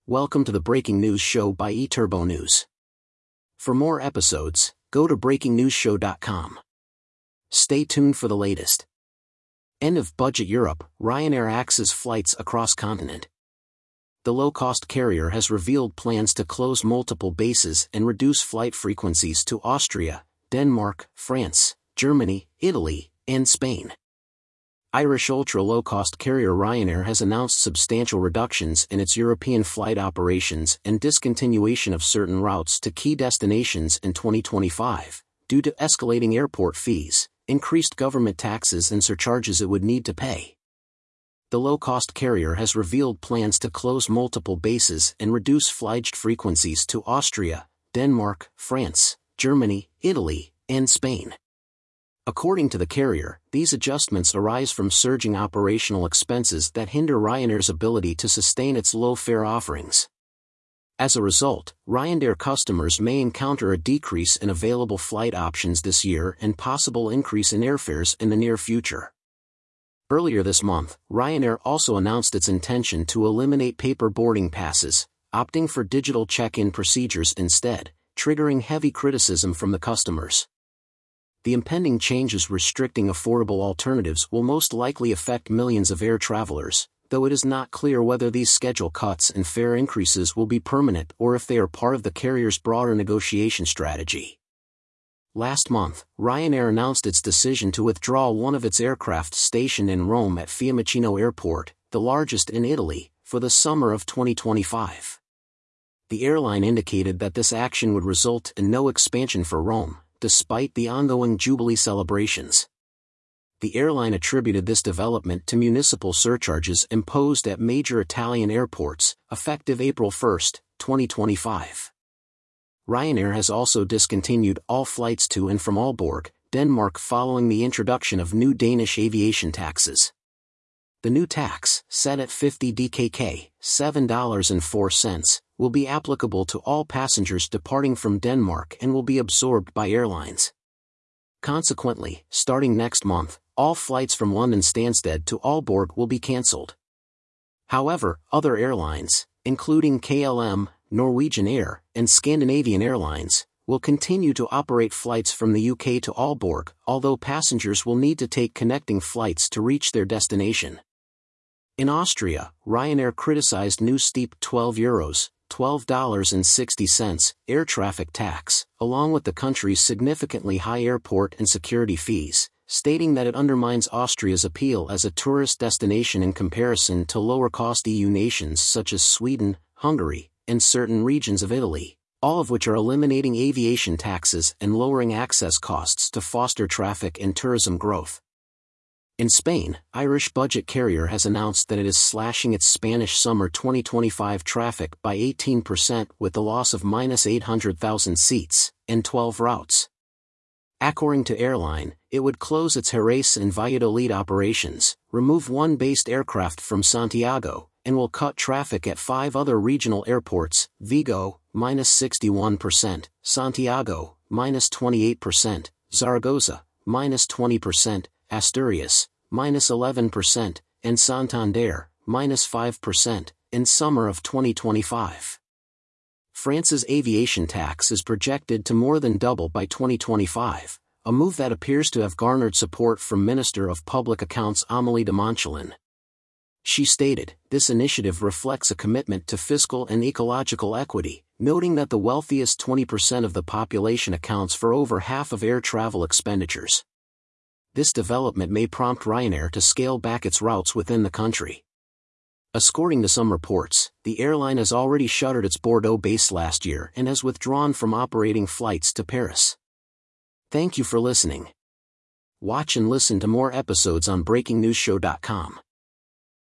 Welcome to the Breaking News Show by eTurbo News. For more episodes, go to breakingnewsshow.com. Stay tuned for the latest. End of budget Europe, Ryanair axes flights across continent. The low-cost carrier has revealed plans to close multiple bases and reduce flight frequencies to Austria, Denmark, France, Germany, Italy, and Spain. Irish ultra-low-cost carrier Ryanair has announced substantial reductions in its European flight operations and discontinuation of certain routes to key destinations in 2025, due to escalating airport fees, increased government taxes and surcharges it would need to pay. The low-cost carrier has revealed plans to close multiple bases and reduce flight frequencies to Austria, Denmark, France, Germany, Italy, and Spain. According to the carrier, these adjustments arise from surging operational expenses that hinder Ryanair's ability to sustain its low-fare offerings. As a result, Ryanair customers may encounter a decrease in available flight options this year and possible increase in airfares in the near future. Earlier this month, Ryanair also announced its intention to eliminate paper boarding passes, opting for digital check-in procedures instead, triggering heavy criticism from the customers. The impending changes restricting affordable alternatives will most likely affect millions of air travelers, though it is not clear whether these schedule cuts and fare increases will be permanent or if they are part of the carrier's broader negotiation strategy. Last month, Ryanair announced its decision to withdraw one of its aircraft stationed in Rome at Fiumicino Airport, the largest in Italy, for the summer of 2025. The airline indicated that this action would result in no expansion for Rome, despite the ongoing Jubilee celebrations. The airline attributed this development to municipal surcharges imposed at major Italian airports, effective April 1, 2025. Ryanair has also discontinued all flights to and from Aalborg, Denmark following the introduction of new Danish aviation taxes. The new tax, set at 50 DKK, $7.04, will be applicable to all passengers departing from Denmark and will be absorbed by airlines. Consequently, starting next month, all flights from London Stansted to Aalborg will be cancelled. However, other airlines, including KLM, Norwegian Air, and Scandinavian Airlines, will continue to operate flights from the UK to Aalborg, although passengers will need to take connecting flights to reach their destination. In Austria, Ryanair criticized new steep €12, $12.60, air traffic tax, along with the country's significantly high airport and security fees, stating that it undermines Austria's appeal as a tourist destination in comparison to lower-cost EU nations such as Sweden, Hungary, and certain regions of Italy, all of which are eliminating aviation taxes and lowering access costs to foster traffic and tourism growth. In Spain, Irish budget carrier has announced that it is slashing its Spanish summer 2025 traffic by 18% with the loss of -800,000 seats, and 12 routes. According to airline, it would close its Jerez and Valladolid operations, remove one based aircraft from Santiago, and will cut traffic at 5 other regional airports: Vigo, -61%, Santiago, -28%, Zaragoza, -20%, Asturias, -11%, and Santander, -5%, in summer of 2025. France's aviation tax is projected to more than double by 2025, a move that appears to have garnered support from Minister of Public Accounts Amélie de Montchalin. She stated, "This initiative reflects a commitment to fiscal and ecological equity," noting that the wealthiest 20% of the population accounts for over half of air travel expenditures. This development may prompt Ryanair to scale back its routes within the country. According to some reports, the airline has already shuttered its Bordeaux base last year and has withdrawn from operating flights to Paris. Thank you for listening. Watch and listen to more episodes on breakingnewsshow.com.